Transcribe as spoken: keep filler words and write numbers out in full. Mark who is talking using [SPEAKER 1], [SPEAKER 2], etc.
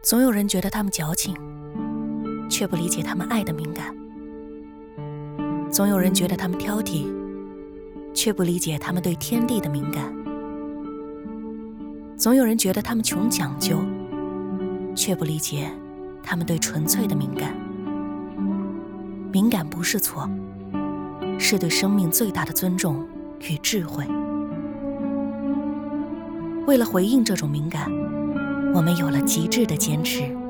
[SPEAKER 1] 总有人觉得他们矫情，却不理解他们爱的敏感；总有人觉得他们挑剔，却不理解他们对天地的敏感；总有人觉得他们穷讲究，却不理解他们对纯粹的敏感。敏感不是错，是对生命最大的尊重与智慧。为了回应这种敏感，我们有了极致的坚持。